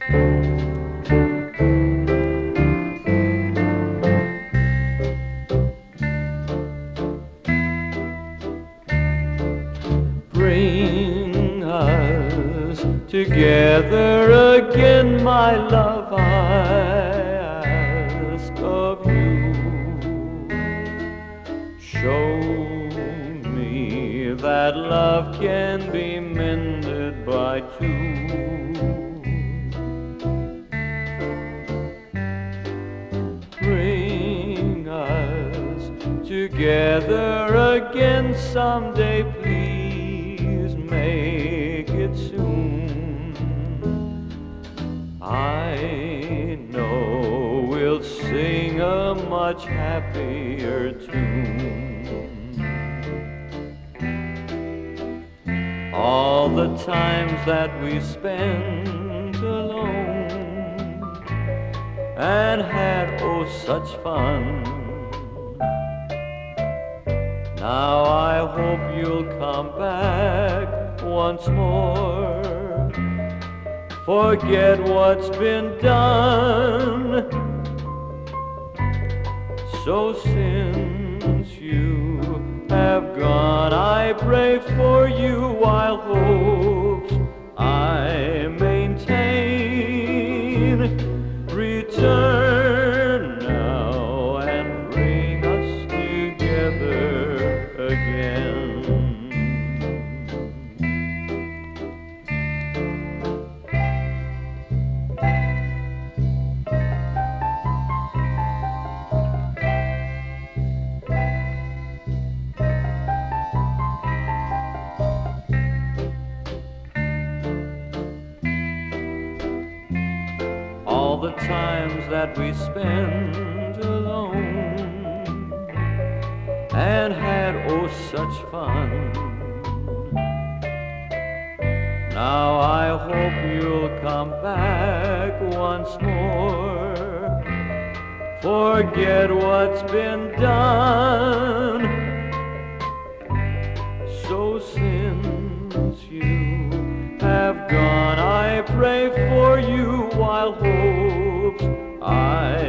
Bring us together again, my love, I ask of you. Show me that love can be mended by two. Bring us together again someday, please make it soon. I know we'll sing a much happier tune. All the times that we spent alone and had oh such fun. Now I hope you'll come back once more. Forget what's been done. So since you have gone, I pray for you while hopes I maintain. Return now and bring us together again. All the times that we spent alone and had oh such fun. Now I hope you'll come back once more. Forget what's been done. So since you have gone, I pray for you while hopes I